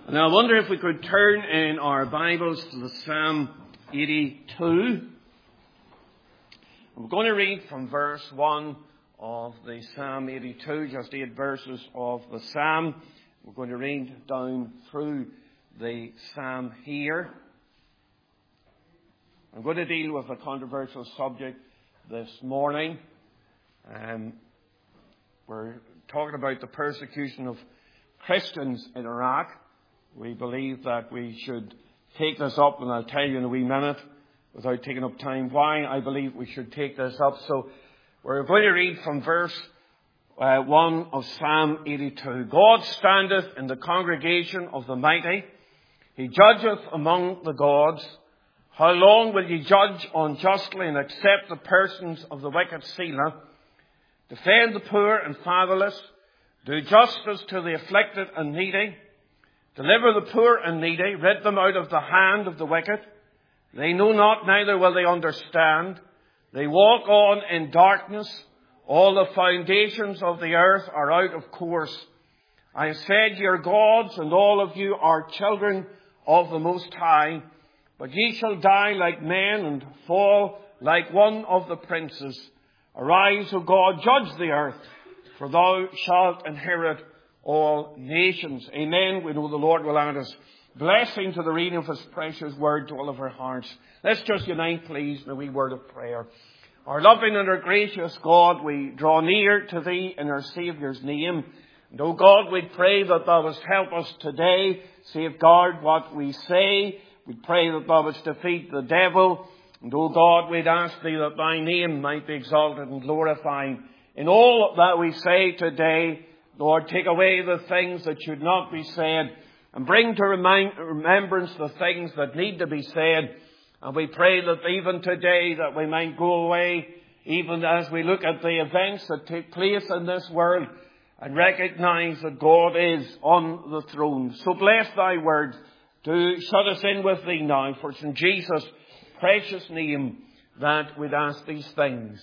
Now, I wonder if we could turn in our Bibles to the Psalm 82. I'm going to read from verse 1 of the Psalm 82, just 8 verses of the Psalm. We're going to read down through the Psalm here. I'm going to deal with a controversial subject this morning. We're talking about the persecution of Christians in Iraq. We believe that we should take this up, and I'll tell you in a wee minute, without taking up time, why I believe we should take this up. So we're going to read from verse 1 of Psalm 82. God standeth in the congregation of the mighty. He judgeth among the gods. How long will ye judge unjustly and accept the persons of the wicked? Selah. Defend the poor and fatherless. Do justice to the afflicted and needy. Deliver the poor and needy. Rid them out of the hand of the wicked. They know not, neither will they understand. They walk on in darkness. All the foundations of the earth are out of course. I have said, ye are gods, and all of you are children of the Most High. But ye shall die like men and fall like one of the princes. Arise, O God, judge the earth, for thou shalt inherit all nations. Amen. We know the Lord will add us blessing to the reading of His precious word to all of our hearts. Let's just unite, please, in a wee word of prayer. Our loving and our gracious God, we draw near to Thee in our Saviour's name. And, O God, we pray that Thou wouldst help us today, safeguard what we say. We pray that Thou wouldst defeat the devil. And, O God, we'd ask Thee that Thy name might be exalted and glorified in all that we say today. Lord, take away the things that should not be said and bring to remembrance the things that need to be said. And we pray that even today that we might go away, even as we look at the events that take place in this world, and recognize that God is on the throne. So bless Thy word to shut us in with Thee now, for it's in Jesus' precious name that we'd ask these things.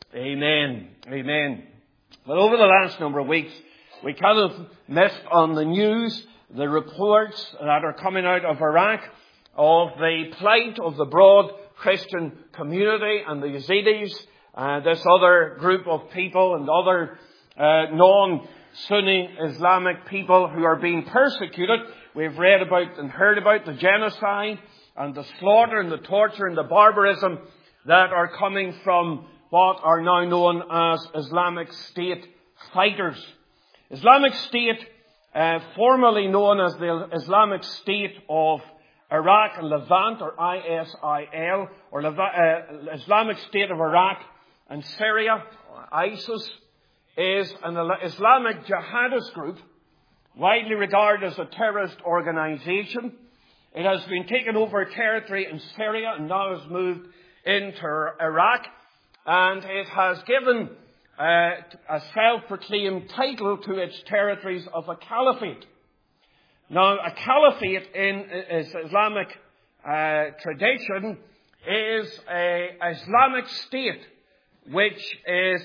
Amen. Amen. Well, over the last number of weeks, we kind of missed on the news the reports that are coming out of Iraq of the plight of the broad Christian community and the Yazidis, this other group of people and other non-Sunni Islamic people who are being persecuted. We've read about and heard about the genocide and the slaughter and the torture and the barbarism that are coming from what are now known as Islamic State fighters. Islamic State, formerly known as the Islamic State of Iraq and Levant, or ISIL, or Islamic State of Iraq and Syria, or ISIS, is an Islamic jihadist group, widely regarded as a terrorist organization. It has been taken over territory in Syria and now has moved into Iraq, and it has given a self-proclaimed title to its territories of a caliphate. Now, a caliphate in Islamic tradition is an Islamic state which is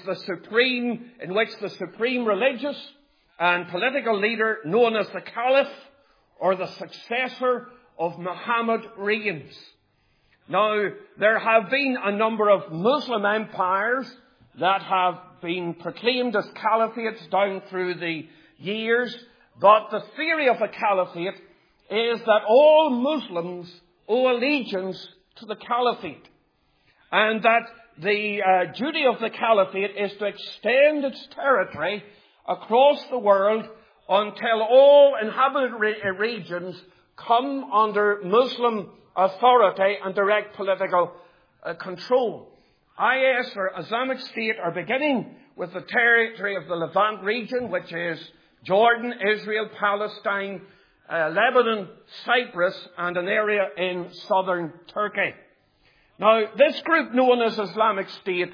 in which the supreme religious and political leader known as the Caliph or the successor of Muhammad reigns. Now, there have been a number of Muslim empires that have been proclaimed as caliphates down through the years, but the theory of a caliphate is that all Muslims owe allegiance to the caliphate, and that the duty of the caliphate is to extend its territory across the world until all inhabited regions come under Muslim authority and direct political control. IS, or Islamic State, are beginning with the territory of the Levant region, which is Jordan, Israel, Palestine, Lebanon, Cyprus, and an area in southern Turkey. Now, this group known as Islamic State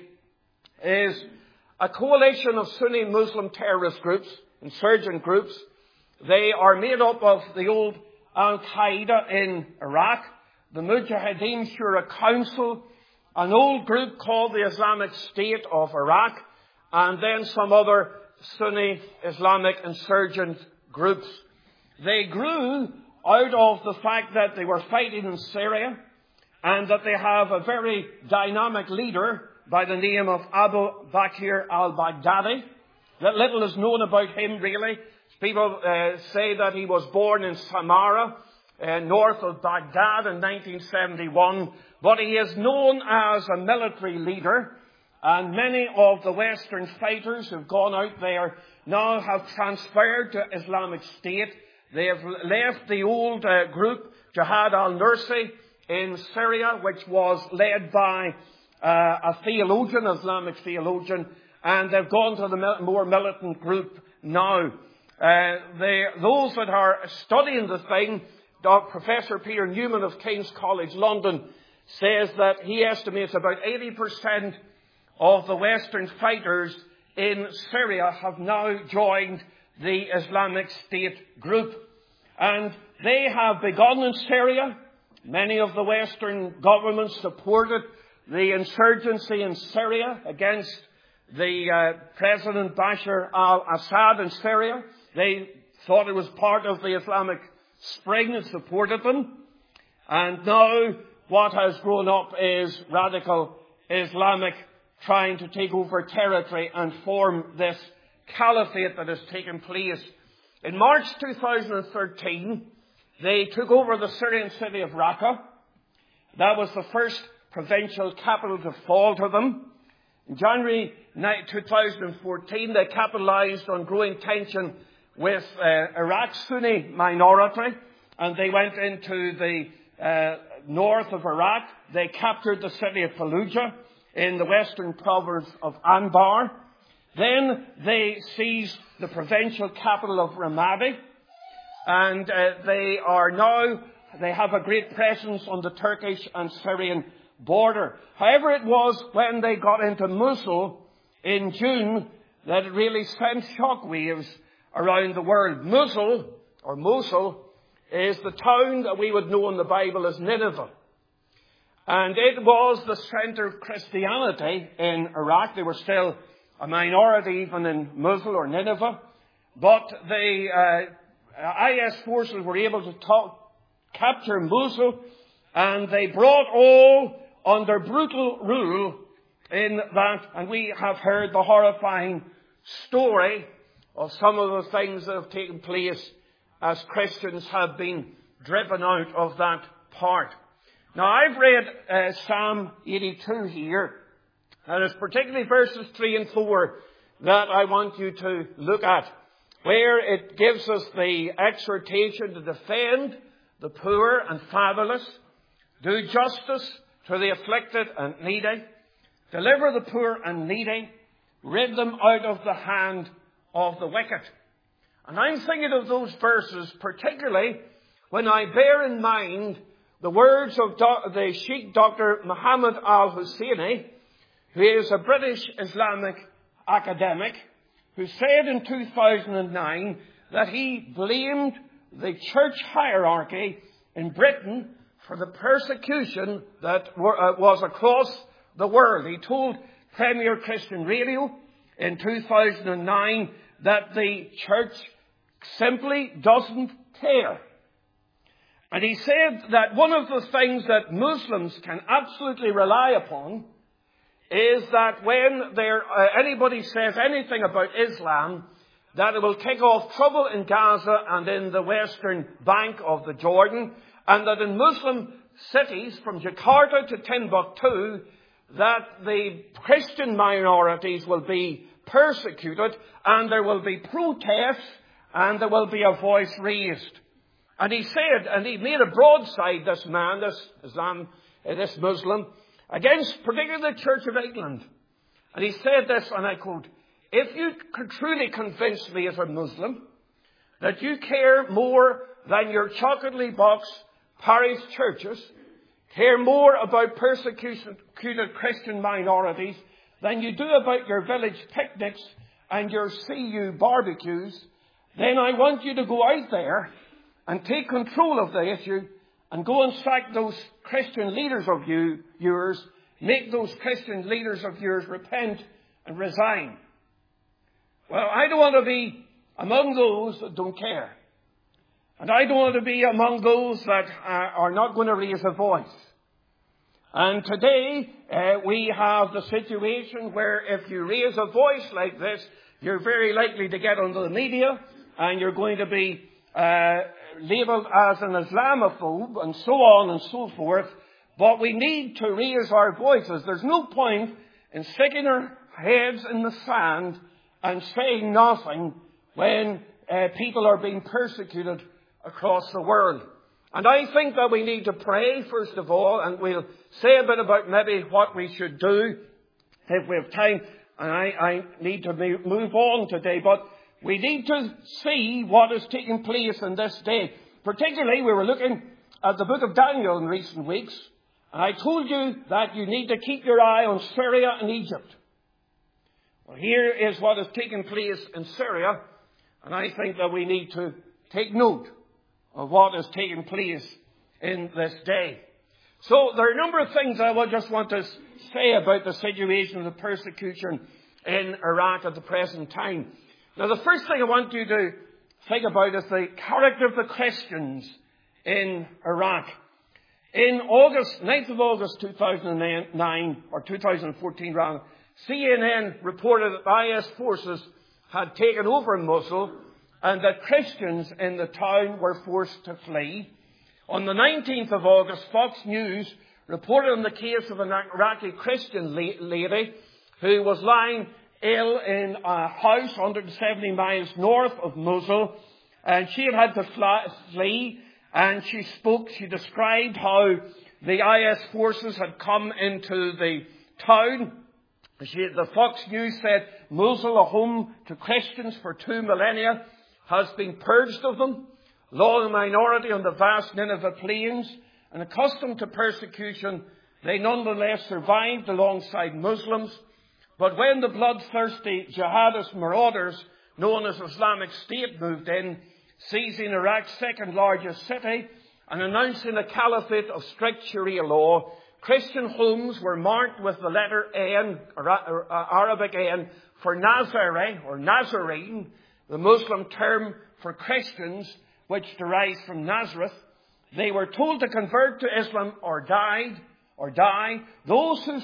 is a coalition of Sunni Muslim terrorist groups, insurgent groups. They are made up of the old Al-Qaeda in Iraq, the Mujahideen Shura Council, an old group called the Islamic State of Iraq, and then some other Sunni Islamic insurgent groups. They grew out of the fact that they were fighting in Syria and that they have a very dynamic leader by the name of Abu Bakr al-Baghdadi. That little is known about him, really. People say that he was born in Samarra, north of Baghdad in 1971. But he is known as a military leader. And many of the Western fighters who have gone out there now have transferred to Islamic State. They have left the old group, Jihad al-Nusra, in Syria, which was led by a theologian, Islamic theologian, and they've gone to the more militant group now. Those that are studying the thing, Professor Peter Newman of King's College London says that he estimates about 80% of the Western fighters in Syria have now joined the Islamic State group. And they have begun in Syria. Many of the Western governments supported the insurgency in Syria against the President Bashar al-Assad in Syria. They thought it was part of the Islamic Spring and supported them. And now what has grown up is radical Islamic trying to take over territory and form this caliphate that has taken place. In March 2013, they took over the Syrian city of Raqqa. That was the first provincial capital to fall to them. In January 2014, they capitalized on growing tension with Iraq's Sunni minority, and they went into the north of Iraq. They captured the city of Fallujah in the western province of Anbar. Then they seized the provincial capital of Ramadi, and they have a great presence on the Turkish and Syrian border. However, it was when they got into Mosul in June that it really sent shockwaves around the world. Mosul is the town that we would know in the Bible as Nineveh. And it was the center of Christianity in Iraq. They were still a minority even in Mosul or Nineveh. But the IS forces were able to capture Mosul, and they brought all under brutal rule in that. And we have heard the horrifying story of some of the things that have taken place as Christians have been driven out of that part. Now, I've read Psalm 82 here, and it's particularly verses 3 and 4 that I want you to look at, where it gives us the exhortation to defend the poor and fatherless, do justice to the afflicted and needy, deliver the poor and needy, rid them out of the hand of the wicked. And I'm thinking of those verses particularly when I bear in mind the words of the Sheikh Dr. Muhammad al-Husseini, who is a British Islamic academic, who said in 2009 that he blamed the church hierarchy in Britain for the persecution that was across the world. He told Premier Christian Radio in 2009 that the church simply doesn't care. And he said that one of the things that Muslims can absolutely rely upon is that when anybody says anything about Islam, that it will kick off trouble in Gaza and in the western bank of the Jordan, and that in Muslim cities from Jakarta to Timbuktu, that the Christian minorities will be persecuted, and there will be protests, and there will be a voice raised. And he said, and he made a broadside, this man, this Muslim, against particularly the Church of England. And he said this, and I quote, "If you could truly convince me as a Muslim that you care more than your chocolate box parish churches, care more about persecuted Christian minorities than you do about your village picnics and your CU barbecues, then I want you to go out there and take control of the issue and go and sack those Christian leaders of yours, make those Christian leaders of yours repent and resign." Well, I don't want to be among those that don't care. And I don't want to be among those that are not going to raise a voice. And today we have the situation where if you raise a voice like this, you're very likely to get onto the media and you're going to be labelled as an Islamophobe and so on and so forth. But we need to raise our voices. There's no point in sticking our heads in the sand and saying nothing when people are being persecuted across the world. And I think that we need to pray, first of all, and we'll say a bit about maybe what we should do if we have time. And I need to move on today, but we need to see what is taking place in this day. Particularly, we were looking at the book of Daniel in recent weeks, and I told you that you need to keep your eye on Syria and Egypt. Well, here is what is taking place in Syria, and I think that we need to take note of what is taking place in this day. So there are a number of things I just want to say about the situation of the persecution in Iraq at the present time. Now, the first thing I want you to think about is the character of the Christians in Iraq. In August, 9th of August 2009, or 2014 rather, CNN reported that IS forces had taken over Mosul and that Christians in the town were forced to flee. On the 19th of August, Fox News reported on the case of an Iraqi Christian lady who was lying ill in a house 170 miles north of Mosul, and she had to flee, and she described how the IS forces had come into the town. The Fox News said, Mosul, a home to Christians for 2 millennia, has been purged of them. Long a minority on the vast Nineveh plains, and accustomed to persecution, they nonetheless survived alongside Muslims. But when the bloodthirsty jihadist marauders known as Islamic State moved in, seizing Iraq's second largest city and announcing a caliphate of strict Sharia law, Christian homes were marked with the letter N, Arabic N, for Nazarene or Nazarene, the Muslim term for Christians, which derives from Nazareth. They were told to convert to Islam or die. Those who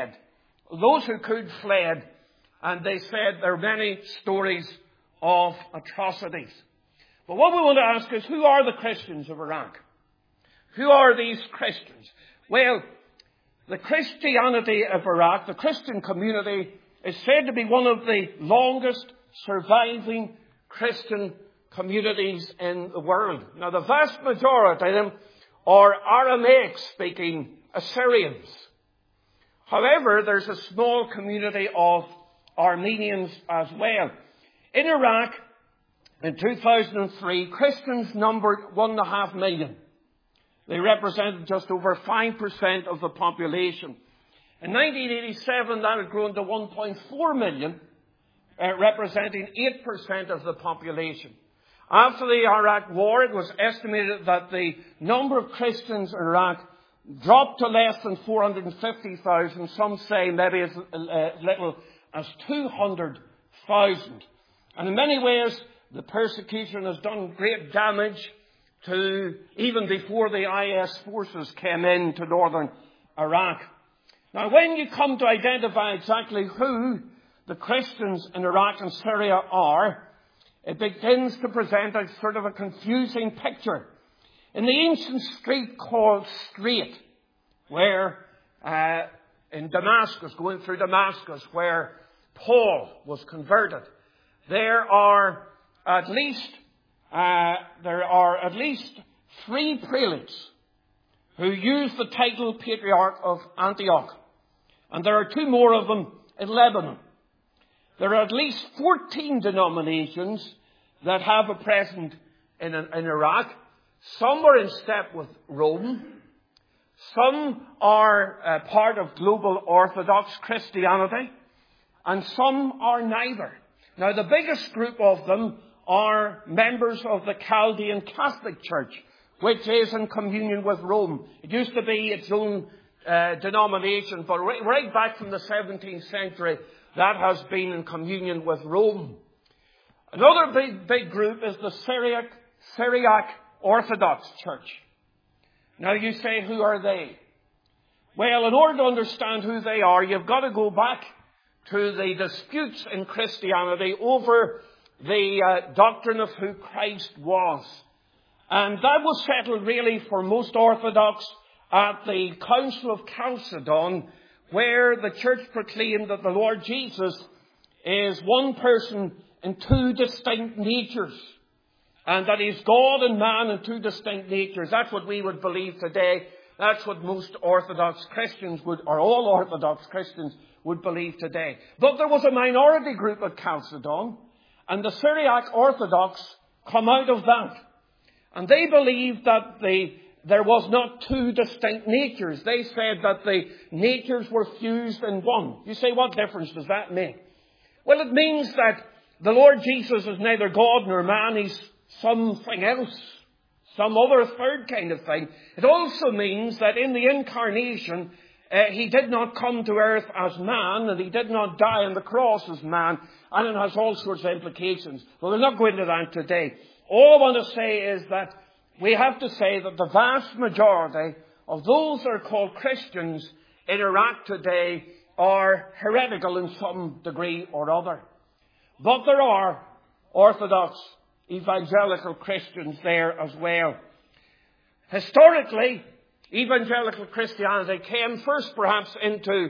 could fled. And they said there are many stories of atrocities. But what we want to ask is, who are the Christians of Iraq? Who are these Christians? Well, the Christianity of Iraq, the Christian community, is said to be one of the longest surviving Christian communities in the world. Now, the vast majority of them are Aramaic-speaking Assyrians. However, there's a small community of Armenians as well. In Iraq, in 2003, Christians numbered 1.5 million. They represented just over 5% of the population. In 1987, that had grown to 1.4 million, representing 8% of the population. After the Iraq War, it was estimated that the number of Christians in Iraq dropped to less than 450,000. Some say maybe as little as 200,000. And in many ways, the persecution has done great damage to even before the IS forces came into northern Iraq. Now, when you come to identify exactly who the Christians in Iraq and Syria are, it begins to present a sort of a confusing picture. In the ancient street called Straight, where in Damascus, going through Damascus, where Paul was converted, there are at least 3 prelates who use the title Patriarch of Antioch. And there are 2 more of them in Lebanon. There are at least 14 denominations that have a presence in Iraq. Some are in step with Rome. Some are part of global Orthodox Christianity. And some are neither. Now, the biggest group of them are members of the Chaldean Catholic Church, which is in communion with Rome. It used to be its own denomination, but right back from the 17th century, that has been in communion with Rome. Another big group is the Syriac Orthodox Church. Now you say, who are they? Well, in order to understand who they are, you've got to go back to the disputes in Christianity over the doctrine of who Christ was. And that was settled really for most Orthodox at the Council of Chalcedon, where the church proclaimed that the Lord Jesus is one person in two distinct natures, and that he's God and man in two distinct natures. That's what we would believe today. That's what most Orthodox Christians would, or all Orthodox Christians would believe today. But there was a minority group at Chalcedon, and the Syriac Orthodox come out of that. And they believed that there was not two distinct natures. They said that the natures were fused in one. You say, what difference does that make? Well, it means that the Lord Jesus is neither God nor man. He's something else, some other third kind of thing. It also means that in the incarnation, he did not come to earth as man, and he did not die on the cross as man, and it has all sorts of implications. Well, we're not going into that today. All I want to say is that we have to say that the vast majority of those that are called Christians in Iraq today are heretical in some degree or other. But there are Orthodox evangelical Christians there as well. Historically, evangelical Christianity came first perhaps into,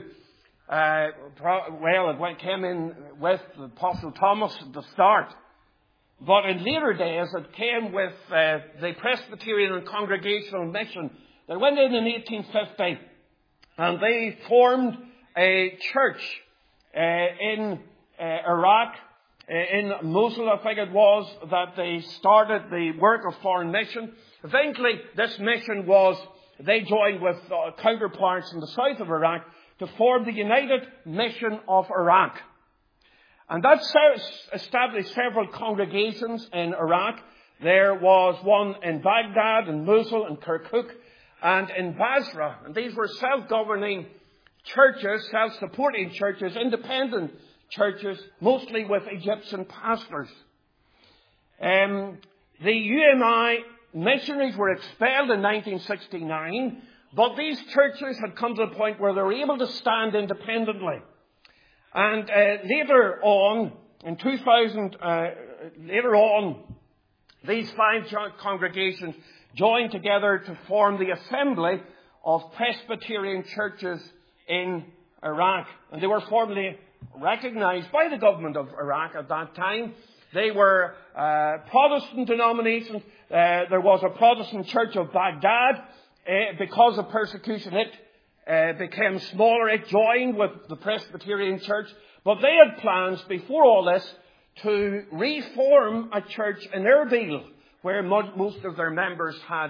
it came in with the Apostle Thomas at the start. But in later days, it came with the Presbyterian and Congregational Mission. They went in 1850, and they formed a church in Iraq, in Mosul, I think it was, that they started the work of foreign mission. Eventually, this mission they joined with counterparts in the south of Iraq to form the United Mission of Iraq. And that established several congregations in Iraq. There was one in Baghdad, in Mosul, in Kirkuk, and in Basra. And these were self-governing churches, self-supporting churches, independent churches, mostly with Egyptian pastors. The UMI missionaries were expelled in 1969, but these churches had come to the point where they were able to stand independently. And later on, in 2000, these five congregations joined together to form the Assembly of Presbyterian Churches in Iraq. And they were formally recognized by the government of Iraq at that time. They were Protestant denominations. There was a Protestant church of Baghdad. Because of persecution, it became smaller. It joined with the Presbyterian Church. But they had plans before all this to reform a church in Erbil, where most of their members had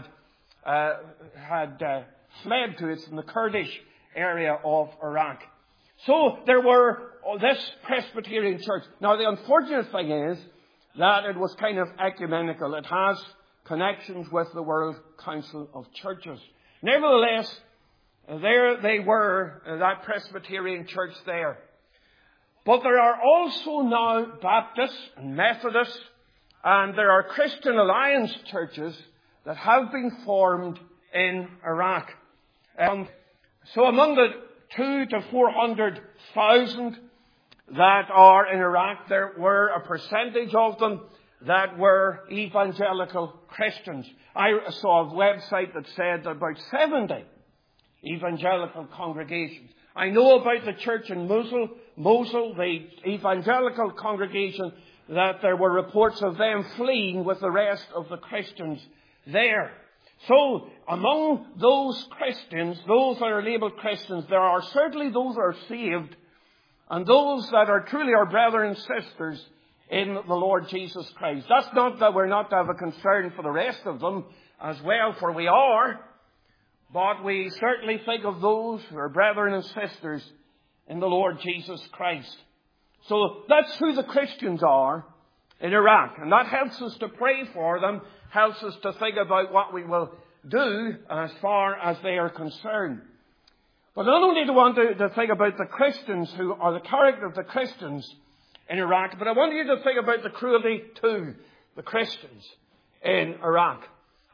fled to. It's in the Kurdish area of Iraq. So there were this Presbyterian church. Now, the unfortunate thing is that it was kind of ecumenical. It has connections with the World Council of Churches. Nevertheless, there they were, that Presbyterian church there. But there are also now Baptists and Methodists, and there are Christian Alliance churches that have been formed in Iraq. So among the 200,000 to 400,000 that are in Iraq, there were a percentage of them that were evangelical Christians. I saw a website that said that about 70 evangelical congregations. I know about the church in Mosul, the evangelical congregation, that there were reports of them fleeing with the rest of the Christians there. So, among those Christians, those that are labelled Christians, there are certainly those that are saved, and those that are truly our brethren and sisters in the Lord Jesus Christ. That's not that we're not to have a concern for the rest of them as well, for we are, but we certainly think of those who are brethren and sisters in the Lord Jesus Christ. So that's who the Christians are in Iraq, and that helps us to pray for them, helps us to think about what we will do as far as they are concerned. But not only do I want to think about the Christians who are the character of the Christians in Iraq, but I want you to think about the cruelty to the Christians in Iraq.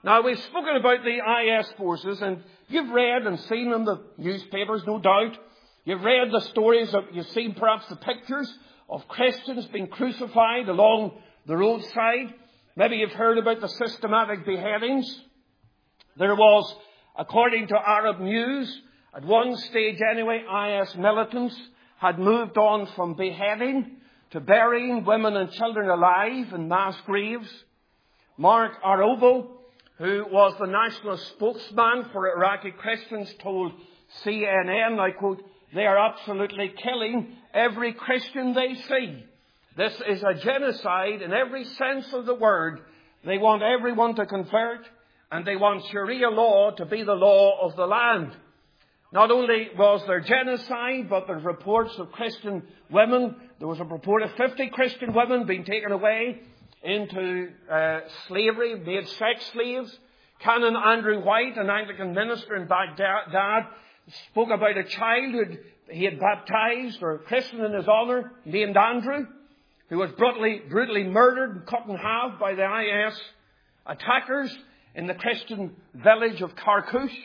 Now, we've spoken about the IS forces, and you've read and seen in the newspapers, no doubt. You've read the stories, you've seen perhaps the pictures of Christians being crucified along the roadside. Maybe you've heard about the systematic beheadings. There was, according to Arab news, at one stage anyway, IS militants had moved on from beheading to burying women and children alive in mass graves. Mark Arobo, who was the national spokesman for Iraqi Christians, told CNN, I quote, "They are absolutely killing every Christian they see. This is a genocide in every sense of the word. They want everyone to convert, and they want Sharia law to be the law of the land." Not only was there genocide, but there's reports of Christian women. There was a report of 50 Christian women being taken away into slavery, made sex slaves. Canon Andrew White, an Anglican minister in Baghdad, spoke about a child he had baptized or christened in his honour, named Andrew, who was brutally murdered and cut in half by the IS attackers in the Christian village of Karkush.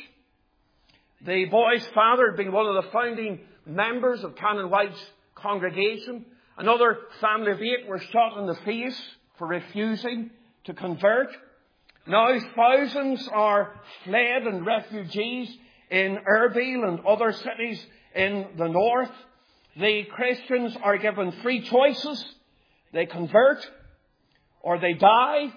The boy's father had been one of the founding members of Canon White's congregation. Another family of 8 were shot in the face for refusing to convert. Now thousands are fled and refugees in Erbil and other cities in the north. The Christians are given 3 choices. They convert, or they die,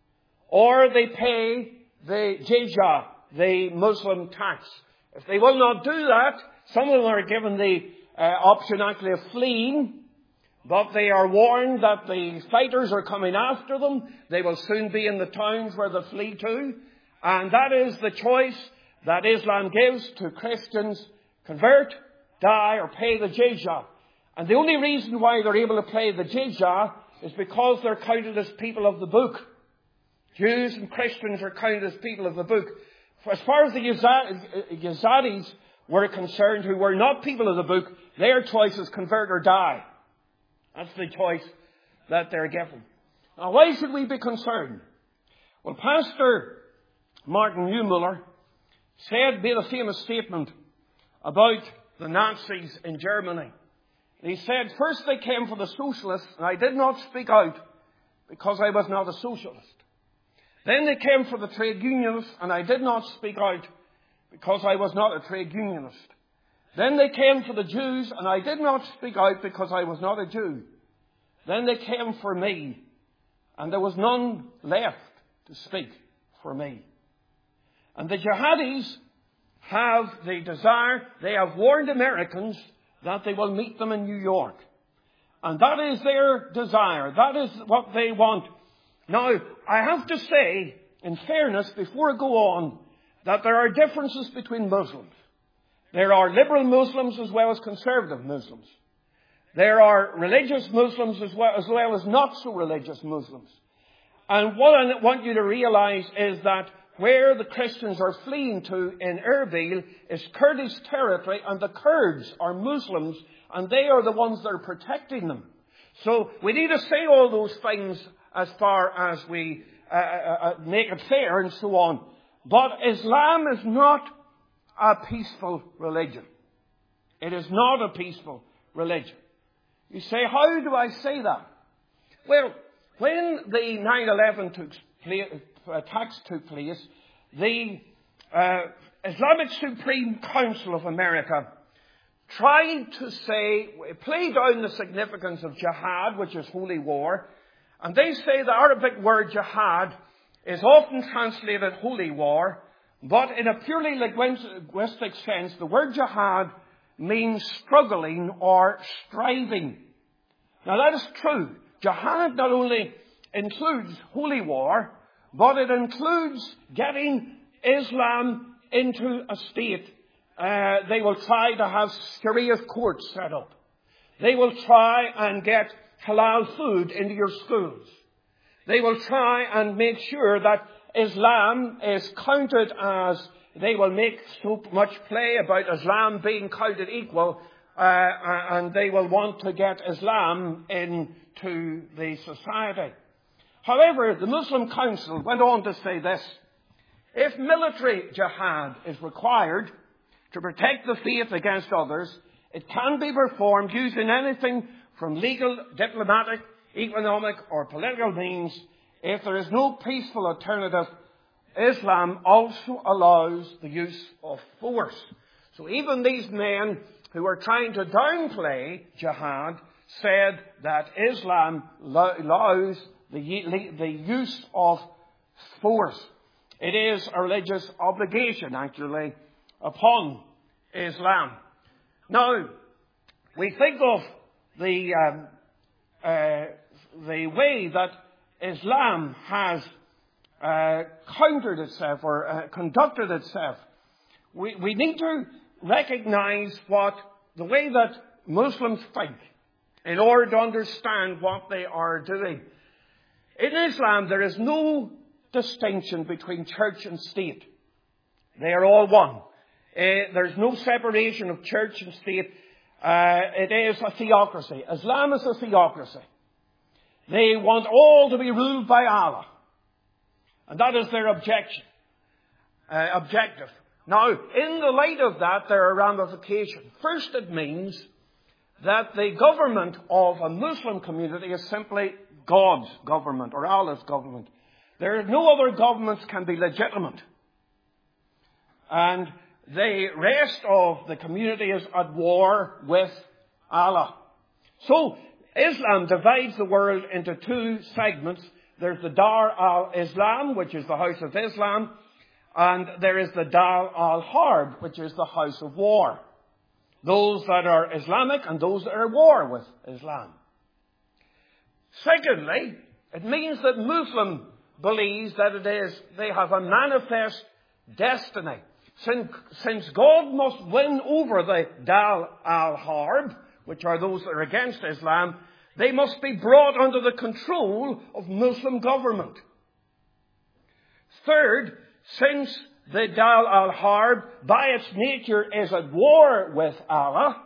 or they pay the jizya, the Muslim tax. If they will not do that, some of them are given the option actually of fleeing, but they are warned that the fighters are coming after them. They will soon be in the towns where they flee to. And that is the choice that Islam gives to Christians: convert, die, or pay the jizya. And the only reason why they're able to pay the jizya is because they're counted as people of the book. Jews and Christians are counted as people of the book. As far as the Yazidis were concerned, who were not people of the book, their choice is convert or die. That's the choice that they're given. Now, why should we be concerned? Well, Pastor Martin Niemöller made a famous statement about the Nazis in Germany. And he said, "First they came for the socialists, and I did not speak out because I was not a socialist. Then they came for the trade unionists, and I did not speak out because I was not a trade unionist. Then they came for the Jews, and I did not speak out because I was not a Jew. Then they came for me, and there was none left to speak for me." And the jihadis have the desire, they have warned Americans that they will meet them in New York. And that is their desire. That is what they want. Now, I have to say, in fairness, before I go on, that there are differences between Muslims. There are liberal Muslims as well as conservative Muslims. There are religious Muslims as well as not so religious Muslims. And what I want you to realize is that where the Christians are fleeing to in Erbil is Kurdish territory, and the Kurds are Muslims, and they are the ones that are protecting them. So we need to say all those things as far as we make it fair and so on. But Islam is not a peaceful religion. It is not a peaceful religion. You say, how do I say that? Well, when the 9/11 attacks took place, the Islamic Supreme Council of America tried to play down the significance of jihad, which is holy war. And they say the Arabic word jihad is often translated holy war, but in a purely linguistic sense, the word jihad means struggling or striving. Now that is true. Jihad not only includes holy war, but it includes getting Islam into a state. They will try to have Sharia courts set up. They will try and get halal food into your schools. They will try and make sure that Islam is counted as, they will make so much play about Islam being counted equal, and they will want to get Islam into the society. However, the Muslim Council went on to say this. If military jihad is required to protect the faith against others, it can be performed using anything from legal, diplomatic, economic or political means. If there is no peaceful alternative, Islam also allows the use of force. So even these men who are trying to downplay jihad said that Islam allows the use of force. It is a religious obligation, actually, upon Islam. Now, we think of the way that Islam has countered itself or conducted itself. We need to recognize the way that Muslims think in order to understand what they are doing. In Islam, there is no distinction between church and state. They are all one. There's no separation of church and state. It is a theocracy. Islam is a theocracy. They want all to be ruled by Allah. And that is their objective. Now, in the light of that, there are ramifications. First, it means that the government of a Muslim community is simply God's government or Allah's government. There are no other governments can be legitimate. And the rest of the community is at war with Allah. So, Islam divides the world into two segments. There's the Dar al-Islam, which is the House of Islam, and there is the Dar al-Harb, which is the House of War. Those that are Islamic and those that are at war with Islam. Secondly, it means that Muslim believes that they have a manifest destiny. Since God must win over the Dar al-Harb, which are those that are against Islam, they must be brought under the control of Muslim government. Third, since the Dar al-Harb, by its nature, is at war with Allah,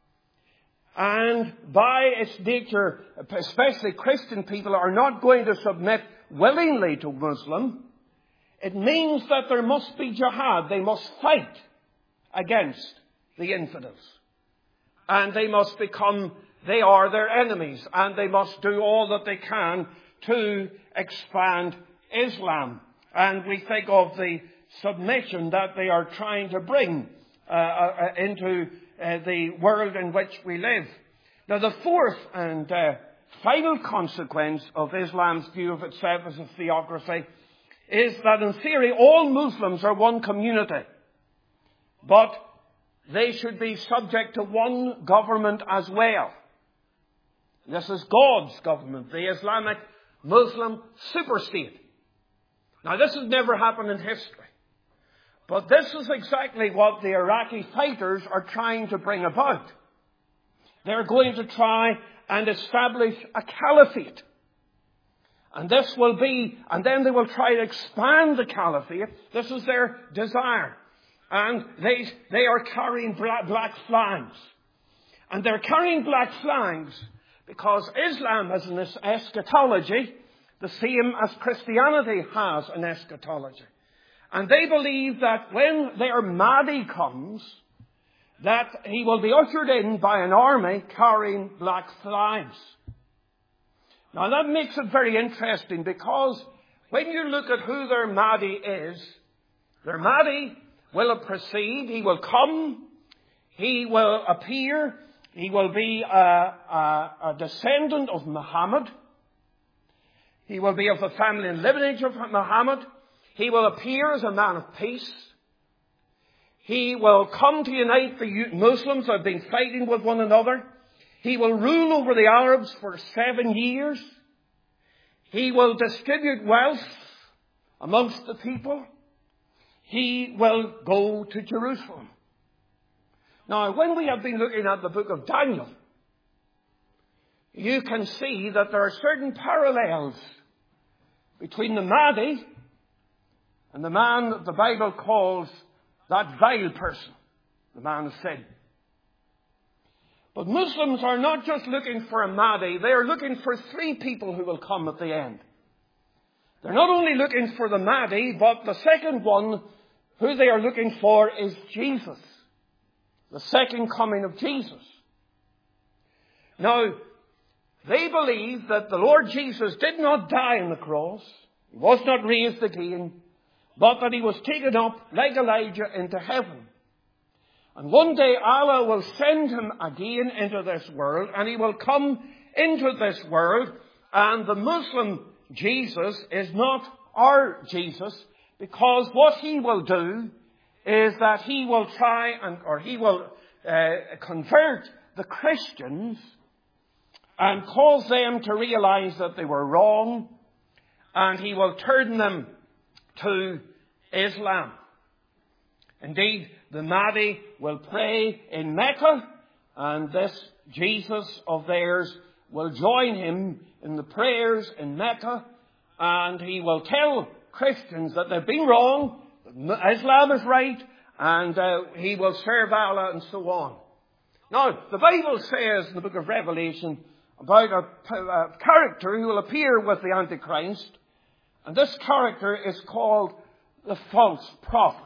and by its nature, especially Christian people, are not going to submit willingly to Muslim, it means that there must be jihad. They must fight against the infidels. And they are their enemies, and they must do all that they can to expand Islam. And we think of the submission that they are trying to bring into the world in which we live. Now, the fourth and final consequence of Islam's view of itself as a theocracy is that in theory all Muslims are one community, but they should be subject to one government as well. This is God's government, the Islamic Muslim superstate. Now, this has never happened in history, but this is exactly what the Iraqi fighters are trying to bring about. They're going to try and establish a caliphate. And then they will try to expand the caliphate. This is their desire. And they are carrying black flags. And they're carrying black flags because Islam has an eschatology, the same as Christianity has an eschatology. And they believe that when their Mahdi comes, that he will be ushered in by an army carrying black flags. Now that makes it very interesting because when you look at who their Mahdi is, their Mahdi will proceed, he will come, he will appear, he will be a descendant of Muhammad, he will be of the family and lineage of Muhammad, he will appear as a man of peace, he will come to unite the Muslims who have been fighting with one another. He will rule over the Arabs for 7 years. He will distribute wealth amongst the people. He will go to Jerusalem. Now, when we have been looking at the book of Daniel, you can see that there are certain parallels between the Mahdi and the man that the Bible calls that vile person, the man of sin. But Muslims are not just looking for a Mahdi, they are looking for 3 people who will come at the end. They're not only looking for the Mahdi, but the second one, who they are looking for, is Jesus. The second coming of Jesus. Now, they believe that the Lord Jesus did not die on the cross. He was not raised again, but that he was taken up like Elijah into heaven. And one day Allah will send him again into this world, and he will come into this world, and the Muslim Jesus is not our Jesus, because what he will do is that he will convert the Christians and cause them to realize that they were wrong, and he will turn them to Islam. Indeed, the Mahdi will pray in Mecca, and this Jesus of theirs will join him in the prayers in Mecca, and he will tell Christians that they've been wrong, Islam is right, and he will serve Allah and so on. Now, the Bible says in the book of Revelation about a character who will appear with the Antichrist, and this character is called the false prophet.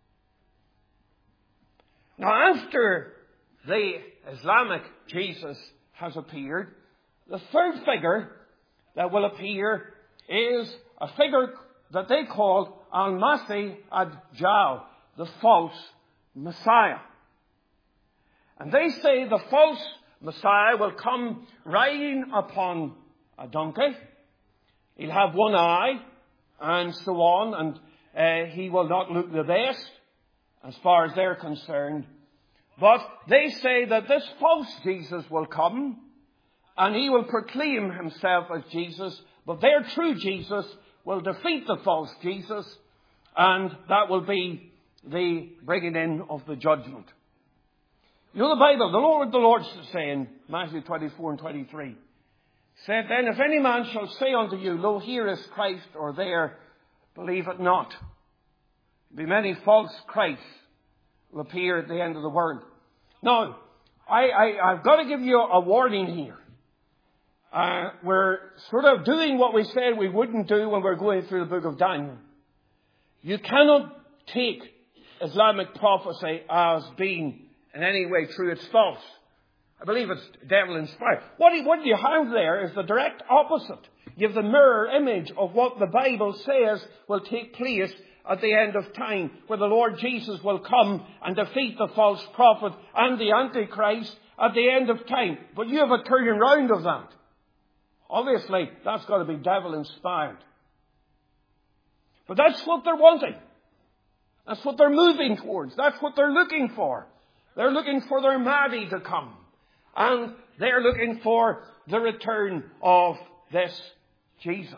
Now, after the Islamic Jesus has appeared, the third figure that will appear is a figure that they called Al-Masih ad-Dajjal, the false Messiah. And they say the false Messiah will come riding upon a donkey. He'll have one eye and so on, and he will not look the best as far as they're concerned. But they say that this false Jesus will come and he will proclaim himself as Jesus, but their true Jesus will defeat the false Jesus, and that will be the bringing in of the judgment. You know the Bible, the Lord say in Matthew 24 and 23, said, "Then if any man shall say unto you, Lo, here is Christ, or there, believe it not. Be many false Christs will appear at the end of the world." Now, I've got to give you a warning here. We're sort of doing what we said we wouldn't do when we're going through the book of Daniel. You cannot take Islamic prophecy as being in any way true. It's false. I believe it's devil-inspired. What you have there is the direct opposite. You have the mirror image of what the Bible says will take place at the end of time, where the Lord Jesus will come and defeat the false prophet and the Antichrist at the end of time. But you have a turning round of that. Obviously, that's got to be devil-inspired. But that's what they're wanting. That's what they're moving towards. That's what they're looking for. They're looking for their Mahdi to come. And they're looking for the return of this Jesus.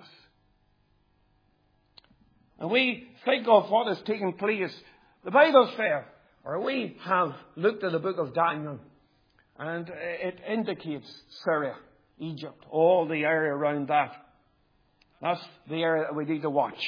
And we think of what has taken place. The Bible says, or we have looked at the book of Daniel, and it indicates Syria, Egypt, all the area around that. That's the area that we need to watch.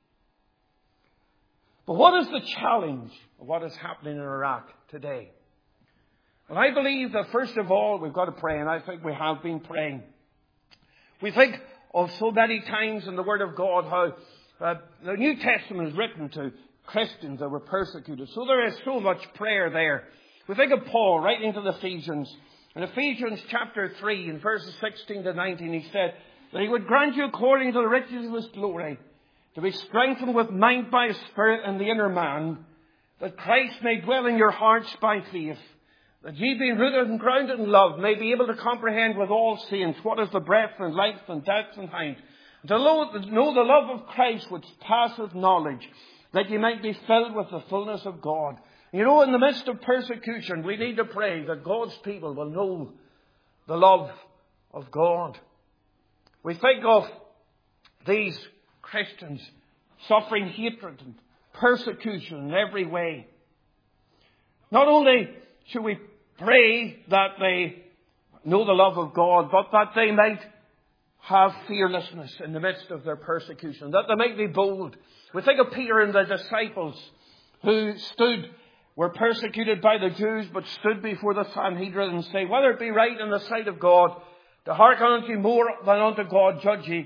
But what is the challenge of what is happening in Iraq today? Well, I believe that first of all we've got to pray, and I think we have been praying. We think of so many times in the Word of God how the New Testament is written to Christians that were persecuted. So there is so much prayer there. We think of Paul writing to the Ephesians. In Ephesians chapter 3, in verses 16 to 19, he said that he would grant you according to the riches of his glory to be strengthened with might by his Spirit in the inner man, that Christ may dwell in your hearts by faith, that ye being rooted and grounded in love may be able to comprehend with all saints what is the breadth and length and depth and height, and to know the love of Christ which passeth knowledge, that ye might be filled with the fullness of God. You know, in the midst of persecution, we need to pray that God's people will know the love of God. We think of these Christians suffering hatred and persecution in every way. Not only should we pray that they know the love of God, but that they might have fearlessness in the midst of their persecution, that they might be bold. We think of Peter and the disciples who were persecuted by the Jews, but stood before the Sanhedrin and say, whether it be right in the sight of God to hearken unto you more than unto God, judge ye.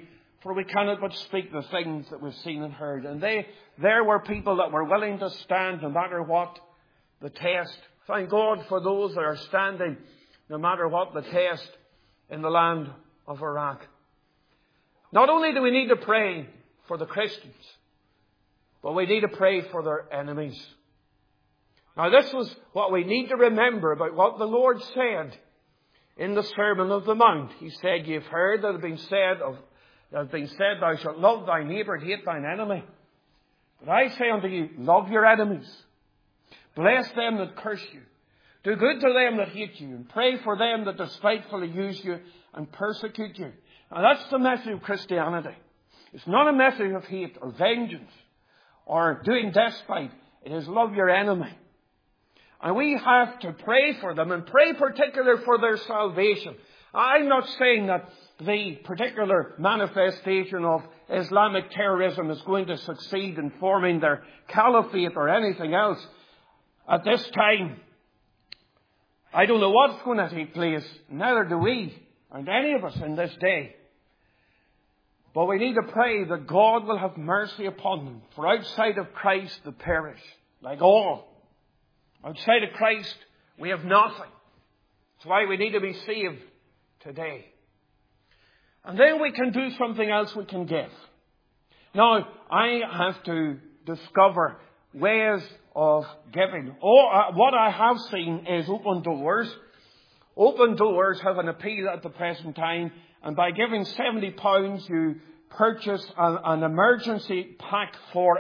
For we cannot but speak the things that we've seen and heard. And there were people that were willing to stand no matter what the test. Thank God for those that are standing no matter what the test in the land of Iraq. Not only do we need to pray for the Christians, but we need to pray for their enemies. Now this was what we need to remember about what the Lord said in the Sermon of the Mount. He said, "You've heard that it has been said, thou shalt love thy neighbour and hate thine enemy. But I say unto you, love your enemies. Bless them that curse you. Do good to them that hate you. And pray for them that despitefully use you and persecute you." Now that's the message of Christianity. It's not a message of hate or vengeance or doing despite. It is love your enemy. And we have to pray for them and pray particularly for their salvation. I'm not saying that the particular manifestation of Islamic terrorism is going to succeed in forming their caliphate or anything else at this time. I don't know what's going to take place. Neither do we, and any of us in this day. But we need to pray that God will have mercy upon them. For outside of Christ they perish, like all. Outside of Christ we have nothing. That's why we need to be saved today. And then we can do something else. We can give. Now, I have to discover ways of giving. What I have seen is Open Doors. Open Doors have an appeal at the present time, and by giving £70, you purchase an emergency pack for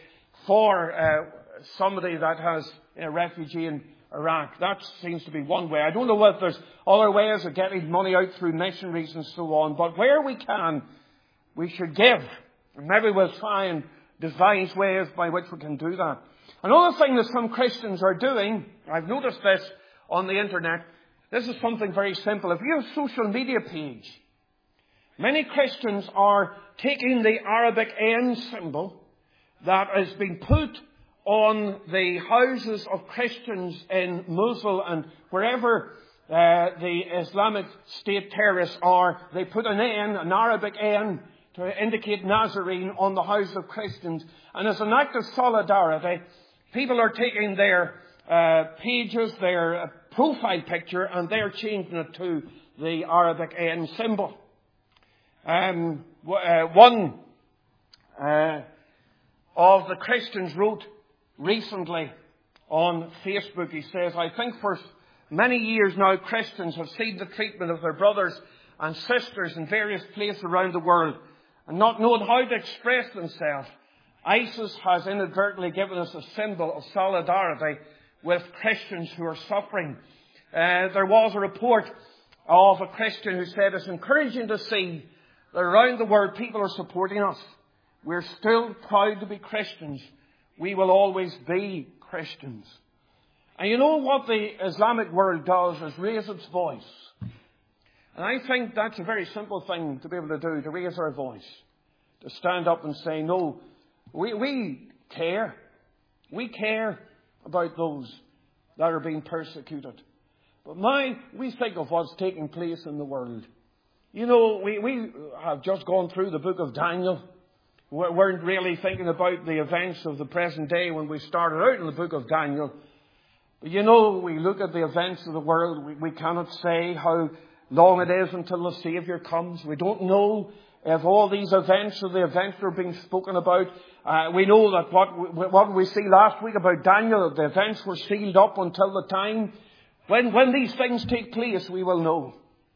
somebody that has a refugee in Iraq. That seems to be one way. I don't know whether there's other ways of getting money out through missionaries and so on. But where we can, we should give. And maybe we'll try and devise ways by which we can do that. Another thing that some Christians are doing, I've noticed this on the internet. This is something very simple. If you have a social media page, many Christians are taking the Arabic N symbol that has been put on the houses of Christians in Mosul and wherever the Islamic State terrorists are. They put an N, an Arabic N, to indicate Nazarene on the house of Christians. And as an act of solidarity, people are taking their pages, their profile picture, and they're changing it to the Arabic N symbol. One of the Christians wrote recently on Facebook, he says, "I think for many years now Christians have seen the treatment of their brothers and sisters in various places around the world and not known how to express themselves. ISIS has inadvertently given us a symbol of solidarity with Christians who are suffering." There was a report of a Christian who said, "It's encouraging to see that around the world people are supporting us. We're still proud to be Christians. We will always be Christians." And you know what the Islamic world does is raise its voice. And I think that's a very simple thing to be able to do, to raise our voice. To stand up and say, no, we care. We care about those that are being persecuted. But we think of what's taking place in the world. You know, we have just gone through the book of Daniel. We weren't really thinking about the events of the present day when we started out in the book of Daniel. But you know, we look at the events of the world. We cannot say how long it is until the Saviour comes. We don't know if all these events are the events that are being spoken about. We know that what we see last week about Daniel, the events were sealed up until the time when these things take place, we will know.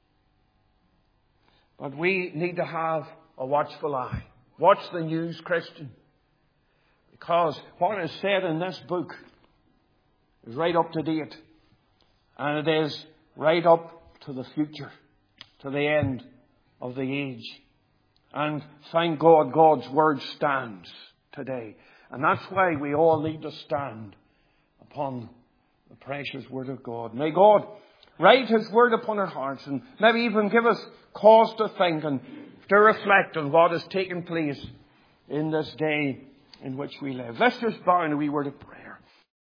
But we need to have a watchful eye. Watch the news, Christian. Because what is said in this book is right up to date. And it is right up to the future, to the end of the age. And thank God, God's word stands today. And that's why we all need to stand upon the precious word of God. May God write his word upon our hearts and maybe even give us cause to think and to reflect on what has taken place in this day in which we live. Let's just bow in a wee word of prayer.